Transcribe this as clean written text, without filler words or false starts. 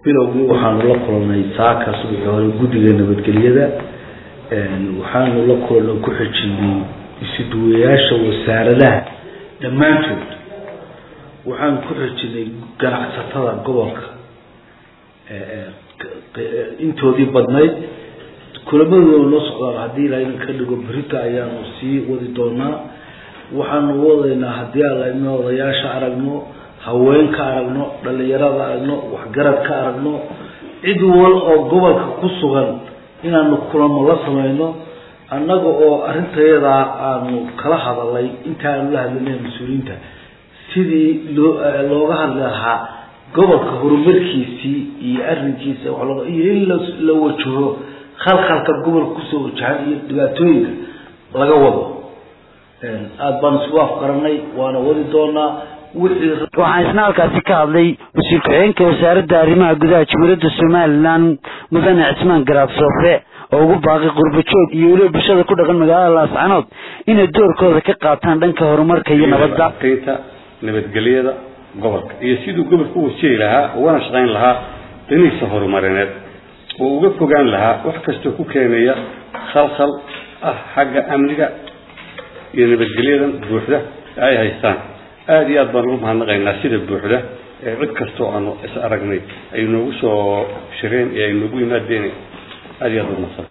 bilowgii waxaan la kulannay saaka subaxii hore guddiga nabadgelyada waxaan la kulannay ku xijinay isuduwayaasha wasaaradaha dhammaantood waxaan ku xijinay ganacsatada gobolka intoodii badnayd kulamadooda loo socdaan haddii ilaahay ka dhigo berita ayaanu sii wadi doonaa waxaanu wadaynaa haddii aan odayaasha aragno haweenka aragno dhalinyarada aragno waxgarad ka aragno cid wal oo gobolka ku sugan inaanu kulamo la sameeyno annaga oo arintayada aanu kala hadalay intaan la hadlaynay mas'uuliyiinta sidii looga hadli lahaa gobolka horumarkiisii iyo arrinkiisa waxa la wajaho khalkhalka gobolka ku soo wajahan iyo dhibaatooyinka laga wado aad baan isku afkaranay waana wadi doonaa waxaan isna halkaasi ka hadlay wasiir ku-xigeenka wasaaradda arrimaha gudaha jamhuuriyadda somalilan mudane cismaan garaab soofe oo ugu baaqay qurbajoog iyo weliba bulshada ku dhaqan magaalada laascanood inay doorkooda ka qaataan dhanka horumarka iyo nabadgelyada gobolka iyo siduu gobolka u wajihi lahaa ugana shaqayn lahaa dhankiisa horumarineed oo uga fogaan lahaa wax kastoo ku keenaya khalkhal xagga amniga iyo nabadgelyada buuxda ay haystaan aad iyo aad baan ugu mahadnaqaynaa sida buuxda ee cid kastoo aanu is aragnay ay noogu soo shireen ee ay noogu yimaadeen aad iyo aad u mahadsan